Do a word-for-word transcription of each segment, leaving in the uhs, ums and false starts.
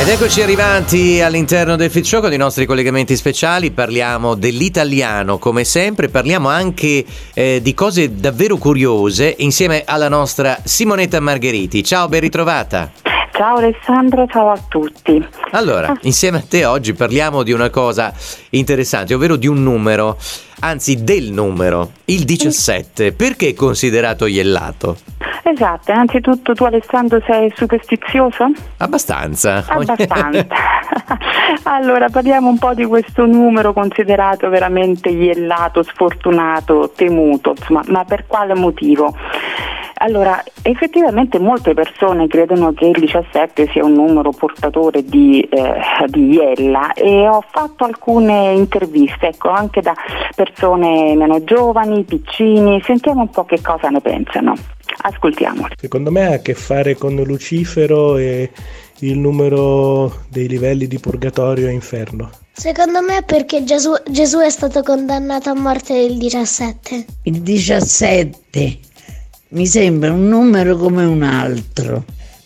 Ed eccoci arrivati all'interno del Fit Show con i nostri collegamenti speciali. Parliamo dell'italiano come sempre, parliamo anche eh, di cose davvero curiose insieme alla nostra Simonetta Margheriti. Ciao, ben ritrovata. Ciao Alessandro, ciao a tutti. Allora, insieme a te oggi parliamo di una cosa interessante, ovvero di un numero, anzi del numero, il diciassette. Perché è considerato iellato? Esatto, innanzitutto tu Alessandro sei superstizioso? Abbastanza. Abbastanza. Allora parliamo un po' di questo numero considerato veramente iellato, sfortunato, temuto, insomma, ma per quale motivo? Allora, effettivamente molte persone credono che il diciassette sia un numero portatore di, eh, di iella, e ho fatto alcune interviste, ecco, anche da persone meno giovani, piccini. Sentiamo un po' che cosa ne pensano. Ascoltiamoli. Secondo me ha a che fare con Lucifero e il numero dei livelli di purgatorio e inferno. Secondo me è perché Gesù, Gesù è stato condannato a morte il diciassette. Il diciassette mi sembra un numero come un altro.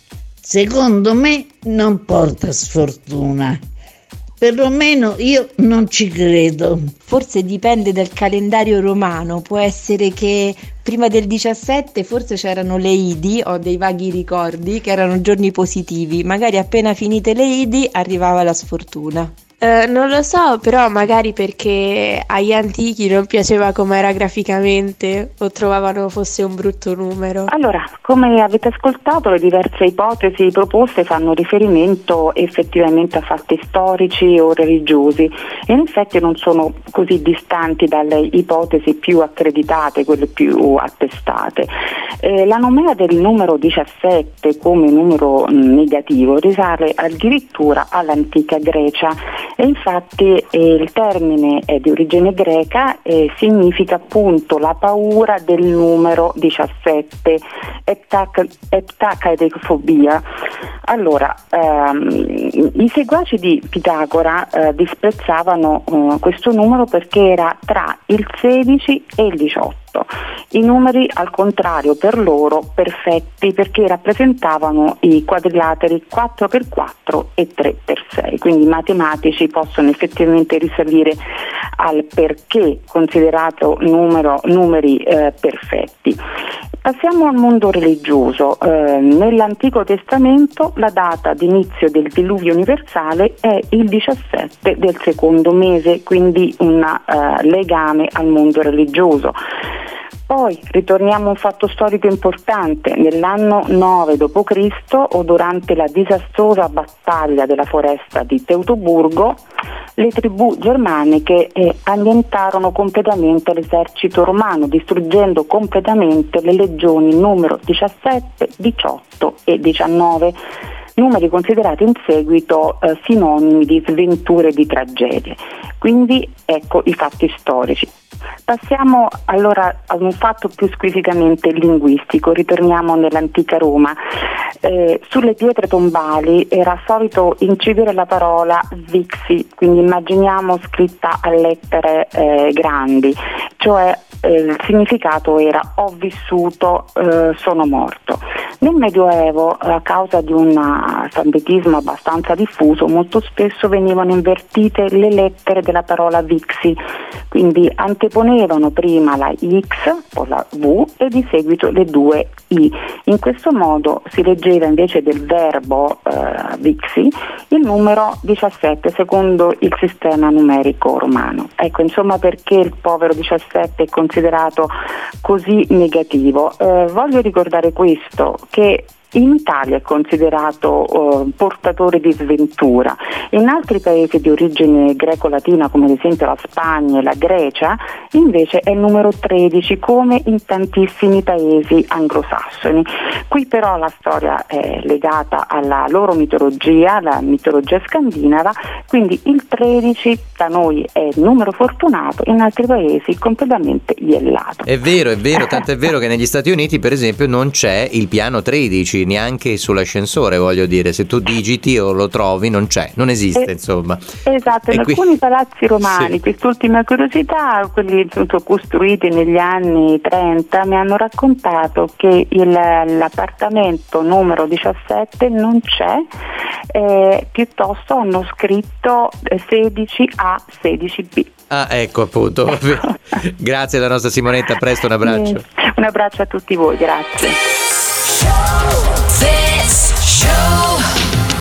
Secondo me non porta sfortuna. Perlomeno io non ci credo. Forse dipende dal calendario romano, può essere che prima del diciassette forse c'erano le Idi, ho dei vaghi ricordi che erano giorni positivi, magari appena finite le Idi arrivava la sfortuna. Uh, non lo so, però magari perché agli antichi non piaceva com'era graficamente o trovavano fosse un brutto numero. Allora, come avete ascoltato, le diverse ipotesi proposte fanno riferimento effettivamente a fatti storici o religiosi, e in effetti non sono così distanti dalle ipotesi più accreditate, quelle più attestate. Eh, la nomea del numero diciassette come numero negativo risale addirittura all'antica Grecia. E infatti eh, il termine è di origine greca e significa appunto la paura del numero diciassette, eptacaidefobia. Allora, ehm, i seguaci di Pitagora eh, disprezzavano eh, questo numero perché era tra il sedici e il diciotto. I numeri, al contrario, per loro perfetti, perché rappresentavano i quadrilateri quattro per quattro e tre per sei, quindi i matematici possono effettivamente risalire al perché considerato numero, numeri eh, perfetti. Passiamo al mondo religioso. Eh, nell'Antico Testamento la data di inizio del diluvio universale è il diciassette del secondo mese, quindi un uh, legame al mondo religioso. Poi ritorniamo a un fatto storico importante. Nell'anno nove dopo Cristo, o durante la disastrosa battaglia della foresta di Teutoburgo, le tribù germaniche eh, annientarono completamente l'esercito romano, distruggendo completamente le legioni numero diciassette, diciotto e diciannove, numeri considerati in seguito eh, sinonimi di sventure e di tragedie. Quindi ecco i fatti storici. Passiamo allora a un fatto più squisitamente linguistico, ritorniamo nell'antica Roma. Eh, sulle pietre tombali era solito incidere la parola vixi, quindi immaginiamo scritta a lettere eh, grandi, cioè eh, il significato era ho vissuto, eh, sono morto. Nel Medioevo, a causa di un analfabetismo abbastanza diffuso, molto spesso venivano invertite le lettere della parola vixi, quindi anteponevano prima la X o la V e di seguito le due I. In questo modo si leggeva invece del verbo eh, vixi il numero diciassette secondo il sistema numerico romano. Ecco, insomma, perché il povero diciassette è considerato così negativo. Eh, voglio ricordare questo, che in Italia è considerato uh, portatore di sventura. In altri paesi di origine greco-latina, come ad esempio la Spagna e la Grecia, invece è il numero tredici, come in tantissimi paesi anglosassoni. Qui però la storia è legata alla loro mitologia, la mitologia scandinava, quindi il tredici da noi è il numero fortunato, in altri paesi completamente iellato. È vero, è vero, tanto è vero che negli Stati Uniti per esempio non c'è il piano tredici, neanche sull'ascensore, voglio dire, se tu digiti o lo trovi non c'è, non esiste, eh, insomma. Esatto, in qui... alcuni palazzi romani, sì. Quest'ultima curiosità, quelli appunto costruiti negli anni trenta, mi hanno raccontato che il, l'appartamento numero diciassette non c'è eh, piuttosto hanno scritto sedici A sedici B. Ah, ecco appunto. Grazie alla nostra Simonetta, a presto, un abbraccio. Eh, un abbraccio a tutti voi, grazie. Show, this show.